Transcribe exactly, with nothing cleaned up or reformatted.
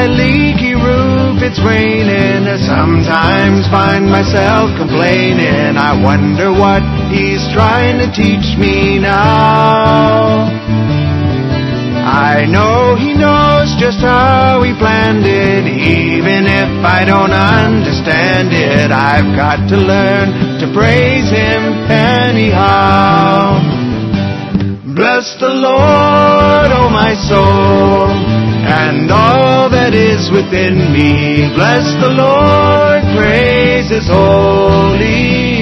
my leaky roof, it's raining. I sometimes find myself complaining. I wonder what he's trying to teach me now. I know he knows just how he planned it. Even if I don't understand it, I've got to learn to praise him anyhow. Bless the Lord, oh my soul, and all that is within me. Bless the Lord, praise his holy